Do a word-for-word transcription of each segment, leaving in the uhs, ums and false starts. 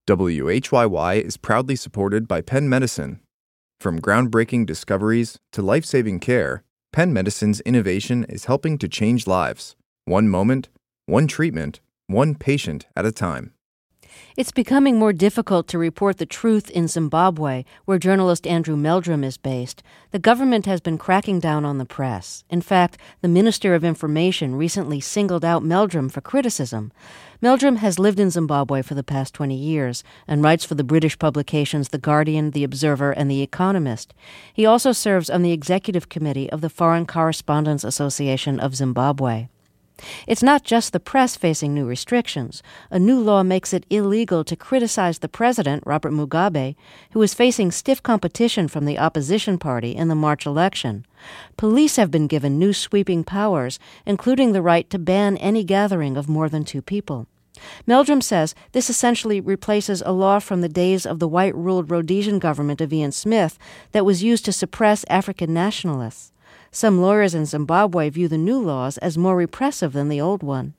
W H Y Y is proudly supported by Penn Medicine. From groundbreaking discoveries to life-saving care, Penn Medicine's innovation is helping to change lives, one moment, one treatment, one patient at a time. It's becoming more difficult to report the truth in Zimbabwe, where journalist Andrew Meldrum is based. The government has been cracking down on the press. In fact, the Minister of Information recently singled out Meldrum for criticism. Meldrum has lived in Zimbabwe for the past twenty years and writes for the British publications The Guardian, The Observer, and The Economist. He also serves on the executive committee of the Foreign Correspondents Association of Zimbabwe. It's not just the press facing new restrictions. A new law makes it illegal to criticize the president, Robert Mugabe, who is facing stiff competition from the opposition party in the March election. Police have been given new sweeping powers, including the right to ban any gathering of more than two people. Meldrum says this essentially replaces a law from the days of the white-ruled Rhodesian government of Ian Smith that was used to suppress African nationalists. Some lawyers in Zimbabwe view the new laws as more repressive than the old one.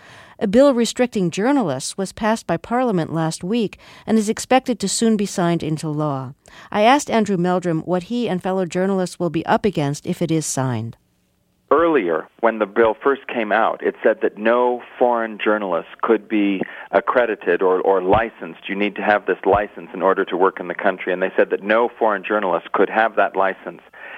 A bill restricting journalists was passed by Parliament last week and is expected to soon be signed into law. I asked Andrew Meldrum what he and fellow journalists will be up against if it is signed. Earlier, when the bill first came out, it said that no foreign journalist could be accredited or, or licensed. You need to have this license in order to work in the country. And they said that no foreign journalist could have that license.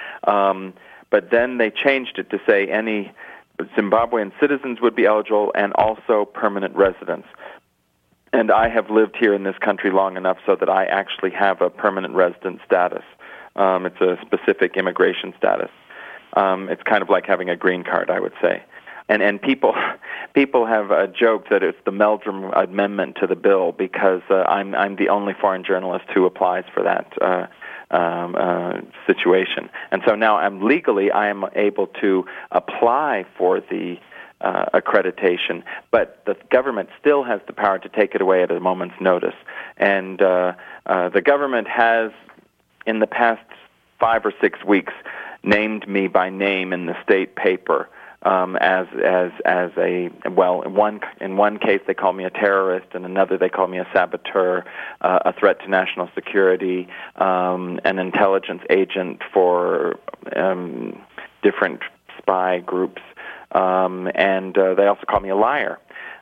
Um, But then they changed it to say any Zimbabwean citizens would be eligible and also permanent residents. And I have lived here in this country long enough so that I actually have a permanent resident status. Um, it's a specific immigration status. Um, it's kind of like having a green card, I would say. And and people people have uh, joked that it's the Meldrum Amendment to the bill because uh, I'm I'm the only foreign journalist who applies for that uh Um, uh, situation. And so now I'm legally, I am able to apply for the uh, accreditation, but the government still has the power to take it away at a moment's notice. And uh, uh, the government has, in the past five or six weeks, named me by name in the state paper Um, as as as a well in one in one case they call me a terrorist, in another they call me a saboteur, uh, a threat to national security, um, an intelligence agent for um, different spy groups, um, and uh, they also call me a liar.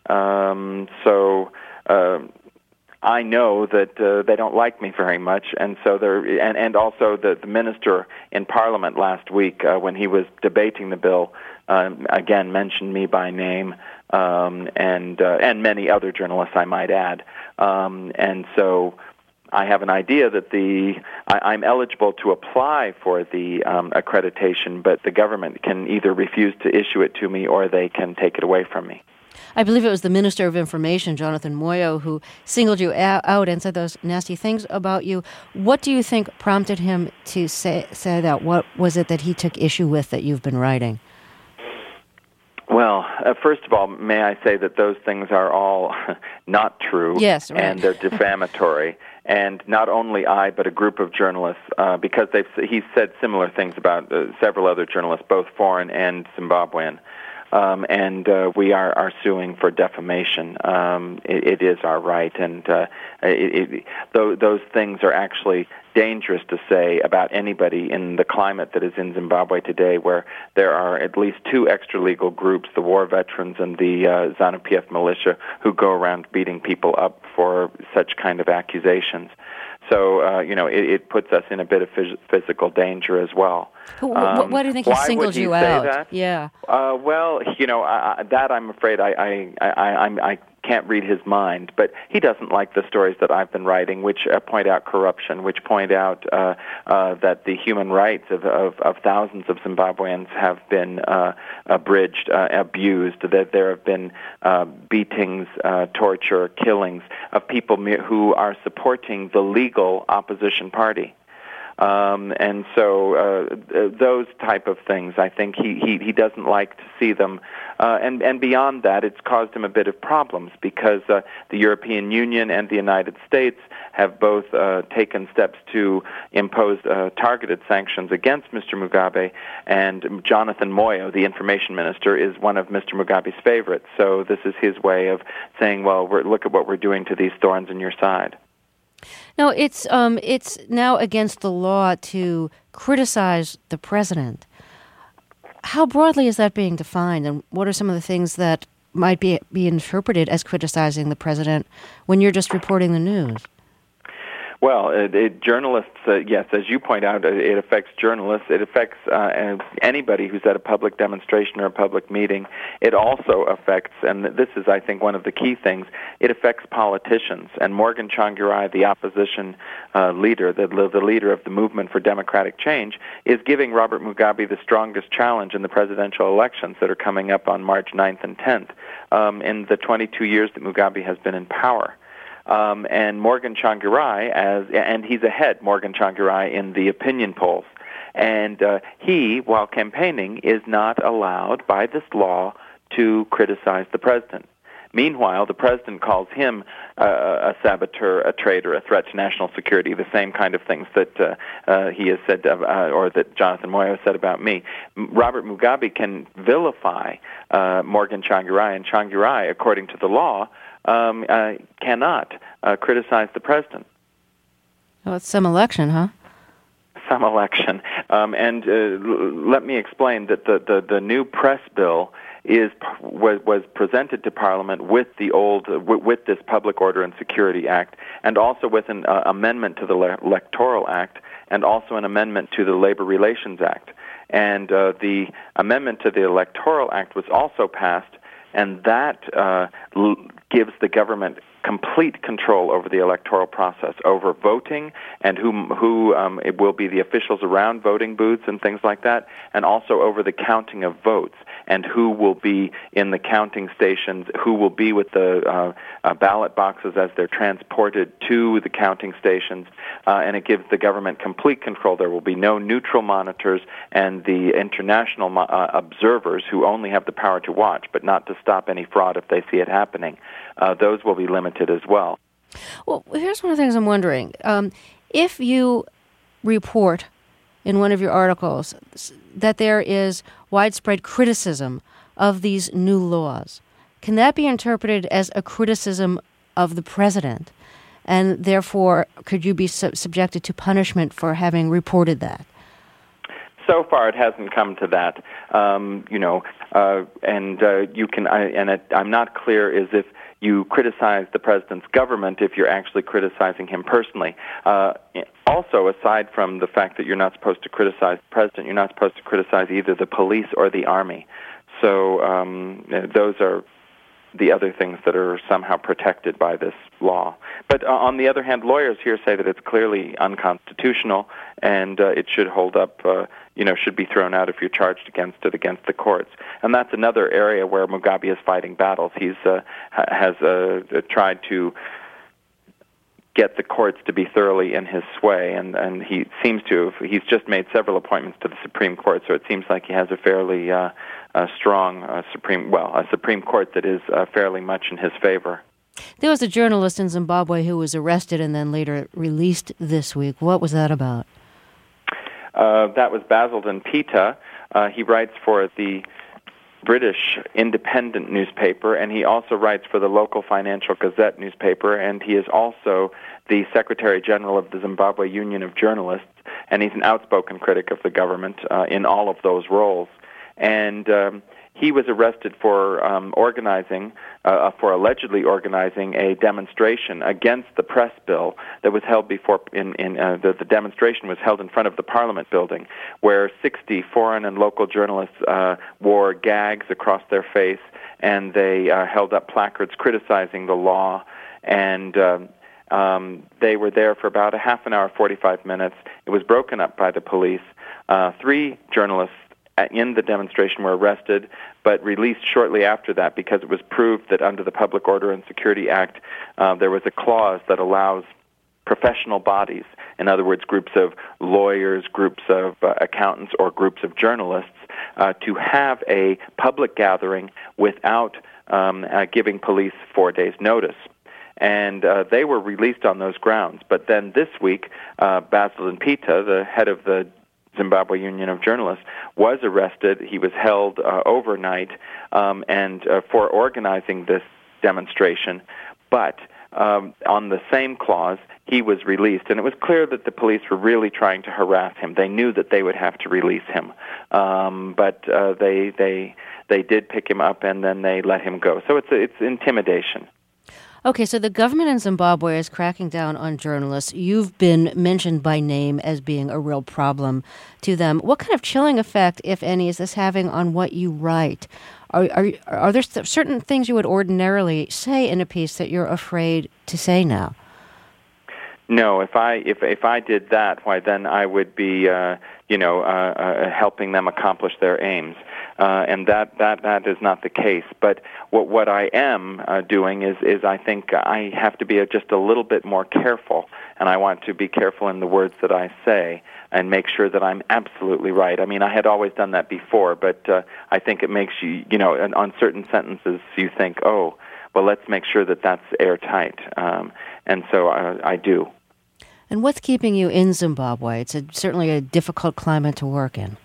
Um, so. Uh, I know that uh, they don't like me very much, and so they're and, and also the, the minister in Parliament last week, uh, when he was debating the bill, um, again mentioned me by name, um, and uh, and many other journalists, I might add, um, and so I have an idea that the I, I'm eligible to apply for the um, accreditation, but the government can either refuse to issue it to me or they can take it away from me. I believe it was the Minister of Information, Jonathan Moyo, who singled you out and said those nasty things about you. What do you think prompted him to say, say that? What was it that he took issue with that you've been writing? Well, uh, first of all, may I say that those things are all not true. Yes, right. And they're defamatory. And not only I, but a group of journalists, uh, because they've he's said similar things about uh, several other journalists, both foreign and Zimbabwean. Um, and uh, we are, are suing for defamation. Um, it, it is our right, and uh, it, it, th- those things are actually dangerous to say about anybody in the climate that is in Zimbabwe today, where there are at least two extra-legal groups, the war veterans and the uh, ZANU-P F militia, who go around beating people up for such kind of accusations. So, uh, you know, it, it puts us in a bit of phys- physical danger as well. Um, why do you think he singled you out? That? Yeah. Uh, well, you know, uh, that I'm afraid I I, I, I I can't read his mind. But he doesn't like the stories that I've been writing, which uh, point out corruption, which point out uh, uh, that the human rights of, of, of thousands of Zimbabweans have been uh, abridged, uh, abused, that there have been uh, beatings, uh, torture, killings of people who are supporting the legal opposition party. Um, and so uh, those type of things, I think he, he, he doesn't like to see them. Uh, and, and beyond that, it's caused him a bit of problems because uh, the European Union and the United States have both uh, taken steps to impose uh, targeted sanctions against Mister Mugabe, and Jonathan Moyo, the information minister, is one of Mister Mugabe's favorites. So this is his way of saying, well, we're, look at what we're doing to these thorns in your side. Now, it's um, it's now against the law to criticize the president. How broadly is that being defined, and what are some of the things that might be be interpreted as criticizing the president when you're just reporting the news? Well, it, it, journalists, uh, yes, as you point out, it, it affects journalists. It affects uh, anybody who's at a public demonstration or a public meeting. It also affects, and this is, I think, one of the key things, it affects politicians. And Morgan Tsvangirai, the opposition uh, leader, the, the leader of the Movement for Democratic Change, is giving Robert Mugabe the strongest challenge in the presidential elections that are coming up on March ninth and tenth um, in the twenty-two years that Mugabe has been in power. Um, and Morgan Tsvangirai, as and he's ahead, Morgan Tsvangirai, in the opinion polls. And uh, he, while campaigning, is not allowed by this law to criticize the president. Meanwhile, the president calls him uh, a saboteur, a traitor, a threat to national security, the same kind of things that uh, uh, he has said, uh, or that Jonathan Moyo said about me. Robert Mugabe can vilify uh, Morgan Tsvangirai, and Tsvangirai, according to the law, Um, uh, cannot uh, criticize the president. Well, it's some election, huh? Some election. Um, and uh, l- let me explain that the, the, the new press bill is was, was presented to Parliament with the old uh, w- with this Public Order and Security Act, and also with an uh, amendment to the Le- Electoral Act, and also an amendment to the Labor Relations Act. And uh, the amendment to the Electoral Act was also passed, and that uh, l- gives the government complete control over the electoral process, over voting and who who um, it will be the officials around voting booths and things like that, and also over the counting of votes and who will be in the counting stations, who will be with the uh, uh, ballot boxes as they're transported to the counting stations, uh, and it gives the government complete control. There will be no neutral monitors, and the international mo- uh, observers who only have the power to watch but not to stop any fraud if they see it happening. Uh, those will be limited as well. Well, here's one of the things I'm wondering. Um, if you report in one of your articles that there is widespread criticism of these new laws, can that be interpreted as a criticism of the president? And therefore, could you be su- subjected to punishment for having reported that? So far, it hasn't come to that. Um, you know, uh, and uh, you can. I, and it, I'm not clear as if you criticize the president's government if you're actually criticizing him personally. Uh, also, aside from the fact that you're not supposed to criticize the president, you're not supposed to criticize either the police or the army. So um, those are the other things that are somehow protected by this law. But uh, on the other hand, lawyers here say that it's clearly unconstitutional, and uh, it should hold up, uh, you know, should be thrown out if you're charged against it against the courts. And that's another area where Mugabe is fighting battles. He's uh, ha- has uh, tried to get the courts to be thoroughly in his sway, and, and he seems to have, he's just made several appointments to the Supreme Court, so it seems like he has a fairly uh, uh, strong uh, Supreme, well, a Supreme Court that is uh, fairly much in his favor. There was a journalist in Zimbabwe who was arrested and then later released this week. What was that about? Uh, that was Basildon Pita. Uh, he writes for the British Independent newspaper, and he also writes for the local Financial Gazette newspaper, and he is also the Secretary General of the Zimbabwe Union of Journalists, and he's an outspoken critic of the government uh, in all of those roles. And um, he was arrested for um, organizing, uh, for allegedly organizing a demonstration against the press bill that was held before, in, in uh, the, the demonstration was held in front of the Parliament building, where sixty foreign and local journalists uh, wore gags across their face, and they uh, held up placards criticizing the law, and um, um, they were there for about a half an hour, forty-five minutes. It was broken up by the police. Uh, three journalists in the demonstration were arrested, but released shortly after that because it was proved that under the Public Order and Security Act, uh, there was a clause that allows professional bodies, in other words, groups of lawyers, groups of uh, accountants, or groups of journalists, uh, to have a public gathering without um, uh, giving police four days' notice. And uh, they were released on those grounds. But then this week, uh, Basil Mpita, the head of the Zimbabwe Union of Journalists, was arrested. He was held uh, overnight um, and uh, for organizing this demonstration. But um, on the same clause, he was released. And it was clear that the police were really trying to harass him. They knew that they would have to release him. Um, but uh, they they they did pick him up, and then they let him go. So it's it's intimidation. Okay, so the government in Zimbabwe is cracking down on journalists. You've been mentioned by name as being a real problem to them. What kind of chilling effect, if any, is this having on what you write? Are are, are there certain things you would ordinarily say in a piece that you're afraid to say now? No, if I if if I did that, why then I would be uh, you know uh, uh, helping them accomplish their aims. Uh, and that, that, that is not the case. But what what I am uh, doing is, is I think I have to be a, just a little bit more careful, and I want to be careful in the words that I say and make sure that I'm absolutely right. I mean, I had always done that before, but uh, I think it makes you, you know, on certain sentences you think, oh, well, let's make sure that that's airtight. Um, and so I, I do. And what's keeping you in Zimbabwe? It's a, certainly a difficult climate to work in.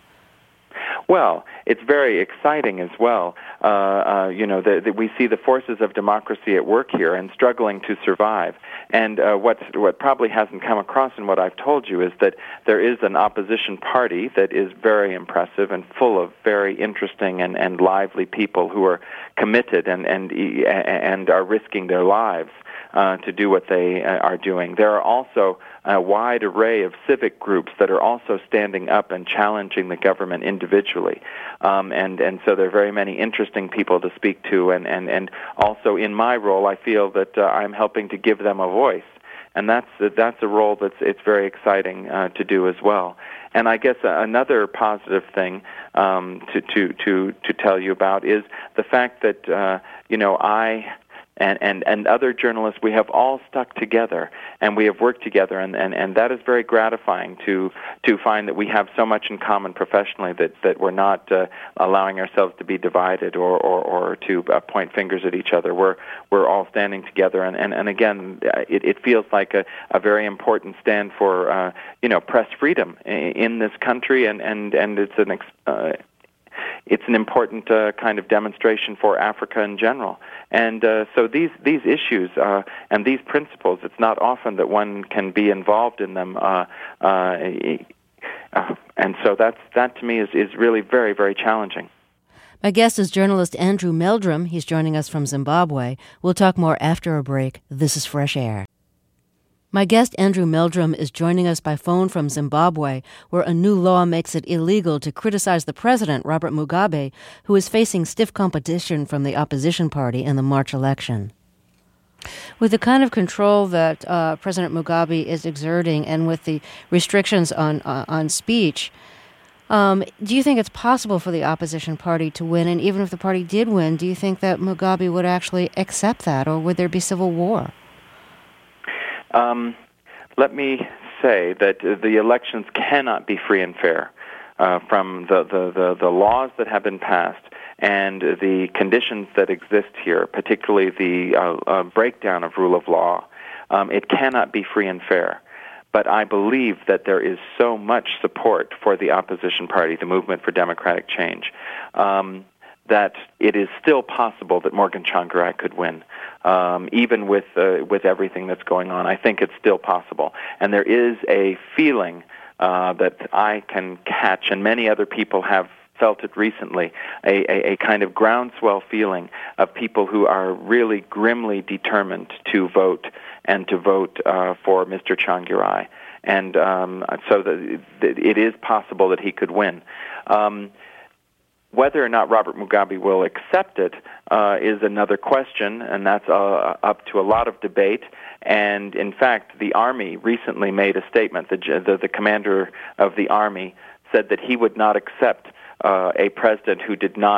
Well, it's very exciting as well. Uh, uh, you know, the, the, we see the forces of democracy at work here and struggling to survive. And uh, what's, what probably hasn't come across in what I've told you is that there is an opposition party that is very impressive and full of very interesting and, and lively people who are committed and, and, and are risking their lives uh, to do what they uh, are doing. There are also a wide array of civic groups that are also standing up and challenging the government individually. Um, and, and so there are very many interesting people to speak to. And, and, and also in my role, I feel that uh, I'm helping to give them a voice. And that's, that's a role that's it's very exciting uh, to do as well. And I guess another positive thing um, to, to, to, to tell you about is the fact that, uh, you know, I... And, and, and other journalists, we have all stuck together, and we have worked together, and, and, and that is very gratifying to to find that we have so much in common professionally that, that we're not uh, allowing ourselves to be divided or, or, or to uh, point fingers at each other. We're we're all standing together, and, and, and again, it, it feels like a, a very important stand for uh, you know press freedom in this country, and, and, and it's an uh, It's an important uh, kind of demonstration for Africa in general. And uh, so these these issues uh, and these principles, it's not often that one can be involved in them. Uh, uh, uh, and so that's, that to me is, is really very, very challenging. My guest is journalist Andrew Meldrum. He's joining us from Zimbabwe. We'll talk more after a break. This is Fresh Air. My guest, Andrew Meldrum, is joining us by phone from Zimbabwe, where a new law makes it illegal to criticize the president, Robert Mugabe, who is facing stiff competition from the opposition party in the March election. With the kind of control that uh, President Mugabe is exerting and with the restrictions on uh, on speech, um, do you think it's possible for the opposition party to win? And even if the party did win, do you think that Mugabe would actually accept that, or would there be civil war? Um, let me say that the elections cannot be free and fair uh, from the, the, the, the laws that have been passed and the conditions that exist here, particularly the uh, uh, breakdown of rule of law. Um, it cannot be free and fair. But I believe that there is so much support for the opposition party, the Movement for Democratic Change, um, that it is still possible that Morgan Tsvangirai could win. Um, even with uh, with everything that's going on, I think it's still possible. And there is a feeling uh, that I can catch, and many other people have felt it recently, a, a, a kind of groundswell feeling of people who are really grimly determined to vote and to vote uh, for Mister Tsvangirai. And um, so the, the, it is possible that he could win. Um, Whether or not Robert Mugabe will accept it uh, is another question, and that's uh, up to a lot of debate. And in fact, the Army recently made a statement. The, the, the commander of the Army said that he would not accept uh, a president who did not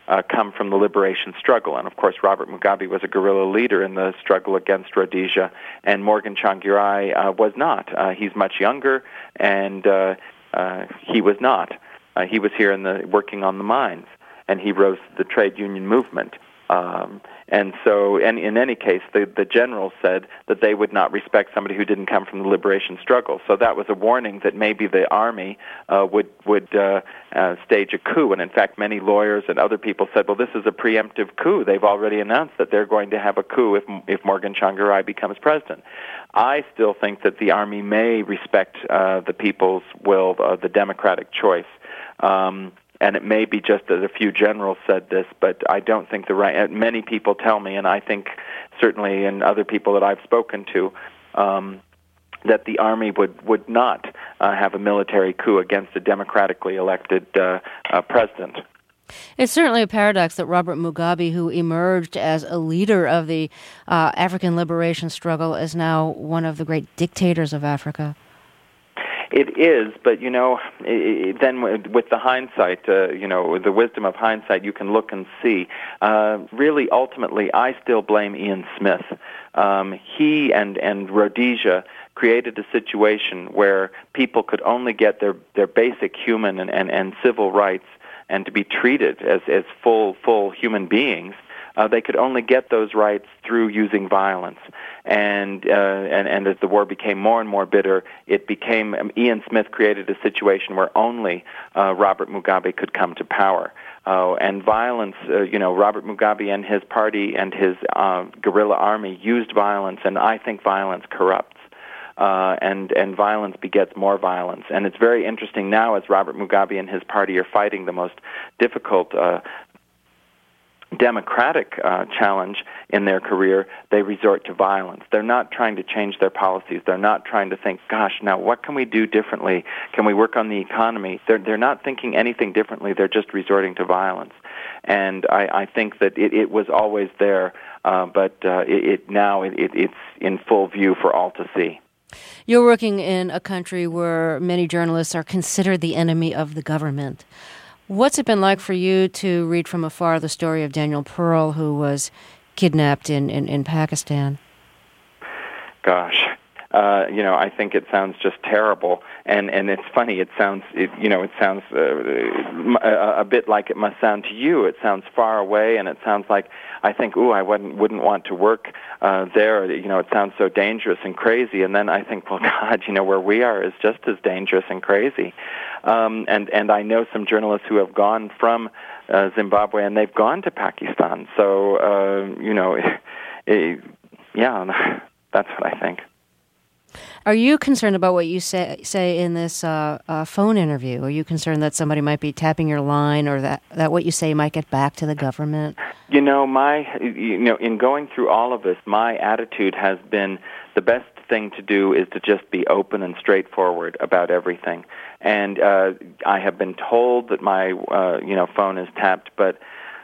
uh, come from the liberation struggle. And of course, Robert Mugabe was a guerrilla leader in the struggle against Rhodesia, and Morgan Tsvangirai uh, was not. Uh, he's much younger, and uh, uh, he was not. Uh, he was here in the working on the mines, and he rose to the trade union movement. Um, and so, and in any case, the, the generals said that they would not respect somebody who didn't come from the liberation struggle. So that was a warning that maybe the army uh, would would uh, uh, stage a coup. And in fact, many lawyers and other people said, "Well, this is a preemptive coup. They've already announced that they're going to have a coup if if Morgan Tsvangirai becomes president." I still think that the army may respect uh, the people's will, uh, the democratic choice. Um, And it may be just that a few generals said this, but I don't think the right. Many people tell me, and I think certainly, and other people that I've spoken to, um, that the army would would not uh, have a military coup against a democratically elected uh, uh, president. It's certainly a paradox that Robert Mugabe, who emerged as a leader of the uh, African liberation struggle, is now one of the great dictators of Africa. It is, but, you know, it, then with the hindsight, uh, you know, with the wisdom of hindsight, you can look and see. Uh, really, ultimately, I still blame Ian Smith. Um, he and, and Rhodesia created a situation where people could only get their, their basic human and, and, and civil rights and to be treated as, as full, full human beings. Uh, they could only get those rights through using violence. And, uh, and and as the war became more and more bitter, it became, um, Ian Smith created a situation where only uh, Robert Mugabe could come to power. Uh, and violence, uh, you know, Robert Mugabe and his party and his uh, guerrilla army used violence, and I think violence corrupts. Uh, and, and violence begets more violence. And it's very interesting now as Robert Mugabe and his party are fighting the most difficult uh democratic uh, challenge in their career, they resort to violence. They're not trying to change their policies. They're not trying to think, gosh, now what can we do differently? Can we work on the economy? They're, they're not thinking anything differently. They're just resorting to violence. And I, I think that it, it was always there, uh, but uh, it, it now it, it, it's in full view for all to see. You're working in a country where many journalists are considered the enemy of the government. What's it been like for you to read from afar the story of Daniel Pearl, who was kidnapped in, in, in Pakistan? Gosh, uh, you know, I think it sounds just terrible, and, and it's funny. It sounds, it, you know, it sounds uh, a, a bit like it must sound to you. It sounds far away, and it sounds like I think, ooh, I wouldn't wouldn't want to work uh, there. You know, it sounds so dangerous and crazy. And then I think, well, God, you know, where we are is just as dangerous and crazy. Um, and and I know some journalists who have gone from uh, Zimbabwe and they've gone to Pakistan. So uh, you know, it, it, yeah, that's what I think. Are you concerned about what you say say in this uh, uh, phone interview? Are you concerned that somebody might be tapping your line, or that, that what you say might get back to the government? You know, my you know, in going through all of this, my attitude has been the best thing to do is to just be open and straightforward about everything. And uh, I have been told that my uh, you know phone is tapped, but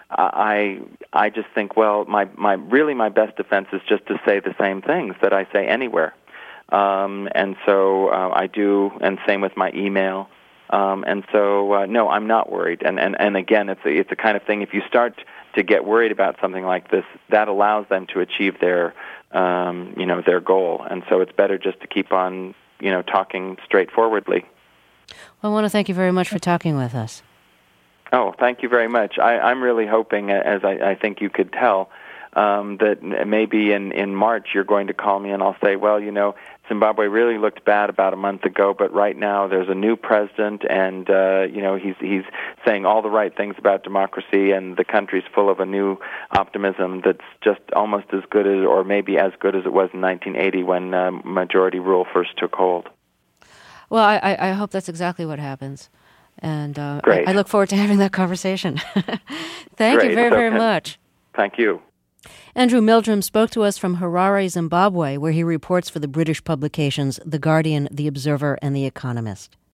I I just think, well, my my really my best defense is just to say the same things that I say anywhere. Um, and so uh, I do, and same with my email. Um, and so, uh, no, I'm not worried. And, and, and again, it's a, it's the kind of thing, if you start to get worried about something like this, that allows them to achieve their, um, you know, their goal. And so it's better just to keep on, you know, talking straightforwardly. Well, I want to thank you very much for talking with us. Oh, thank you very much. I, I'm really hoping, as I, I think you could tell, Um, that maybe in, in March you're going to call me and I'll say, well, you know, Zimbabwe really looked bad about a month ago, but right now there's a new president and, uh, you know, he's he's saying all the right things about democracy and the country's full of a new optimism that's just almost as good as, or maybe as good as it was in nineteen eighty when uh, majority rule first took hold. Well, I, I hope that's exactly what happens. And uh, Great. I, I look forward to having that conversation. Thank Great. you very, So very can, much. Thank you. Andrew Meldrum spoke to us from Harare, Zimbabwe, where he reports for the British publications The Guardian, The Observer, and The Economist.